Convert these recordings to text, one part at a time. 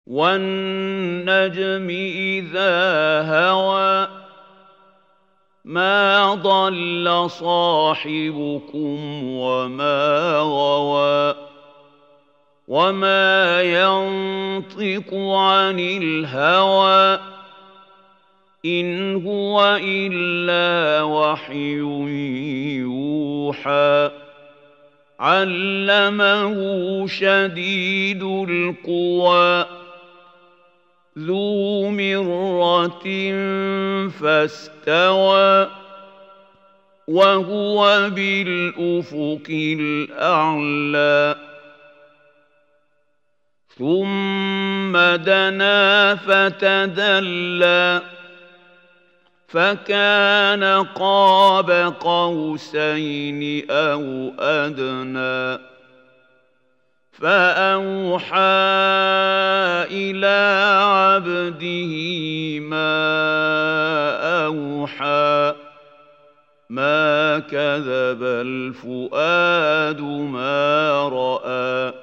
وَالنَّجْمِ إِذَا هَوَىٰ مَا ضَلَّ صَاحِبُكُمْ وَمَا غَوَىٰ وَمَا يَنطِقُ عَنِ الْهَوَىٰ إِنْ هُوَ إِلَّا وَحْيٌ يُوحَىٰ عَلَّمَهُ شَدِيدُ الْقُوَىٰ ذُو مِرَّةٍ فَاسْتَوَىٰ وَهُوَ بِالْأُفُقِ الْأَعْلَىٰ ثُمَّ دَنَا فَتَدَلَّىٰ فَكَانَ قَابَ قَوْسَيْنِ أَوْ أَدْنَىٰ فَأَوْحَىٰ إِلَىٰ عَبْدِهِ مَا أَوْحَىٰ مَا كَذَبَ الْفُؤَادُ مَا رَأَىٰ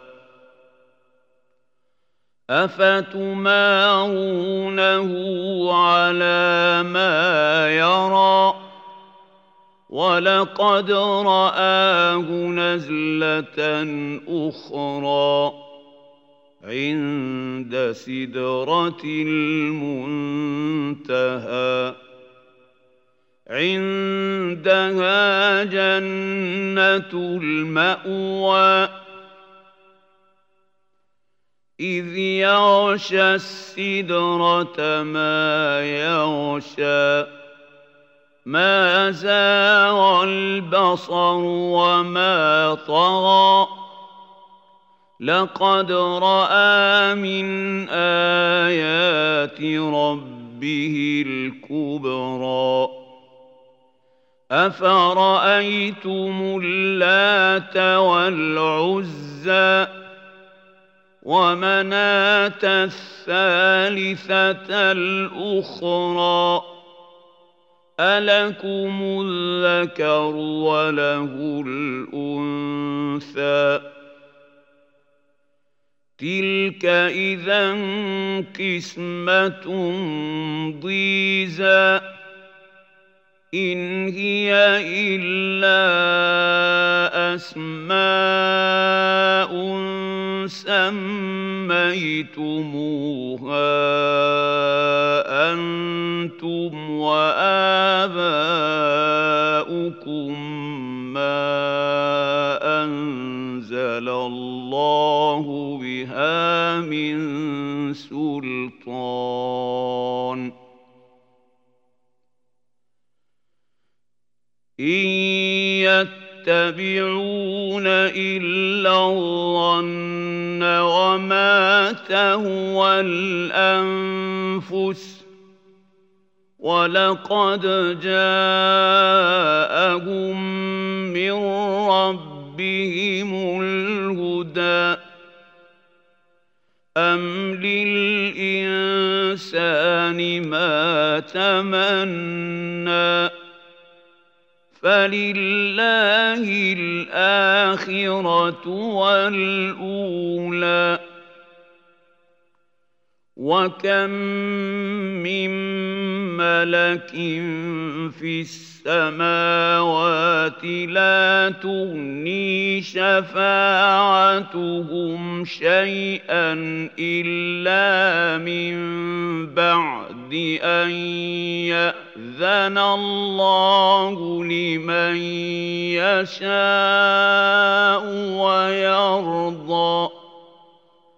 أَفَتُمَارُونَهُ عَلَىٰ مَا يَرَىٰ وَلَقَدْ رَآهُ نَزْلَةً أُخْرَىٰ عِندَ سِدْرَةِ الْمُنتَهَىٰ عِندَهَا جَنَّةُ الْمَأْوَىٰ إِذْ يَغْشَى السِّدْرَةَ مَا يَغْشَىٰ مَا زَاغَ الْبَصَرُ وَمَا طَغَىٰ لَقَدْ رَأَىٰ مِنْ آيَاتِ رَبِّهِ الْكُبْرَىٰ أَفَرَأَيْتُمُ اللَّاتَ وَالْعُزَّىٰ وَمَنَاةَ الثَّالِثَةَ الْأُخْرَىٰ أَلَكُمُ الذَّكَرُ وَلَهُ الْأُنثَىٰ تِلْكَ إِذًا قِسْمَةٌ ضِيزَىٰ إِنْ هِيَ إِلَّا أَسْمَاءٌ سَمَّيْتُمُوهَا أَنْتُمْ وَآبَاؤُكُم مَّا أَنزَلَ اللَّهُ بِهَا مِن سُلْطَانٍ إِن يَتَّبِعُونَ إِلَّا الظَّنَّ وَمَا تَهْوَى الْأَنفُسُ وَلَقَدْ جَاءَهُم مِّن رَّبِّهِمُ الْهُدَىٰ أَمْ لِلْإِنسَانِ مَا تَمَنَّىٰ فَلِلَّهِ الْآخِرَةُ وَالْأُولَىٰ وَكَم مِّن مَّلَكٍ فِي السَّمَاوَاتِ لَا تُغْنِي شَفَاعَتُهُمْ شَيْئًا إِلَّا مِن بَعْدِ أَن يَأْذَنَ اللَّهُ لِمَن يَشَاءُ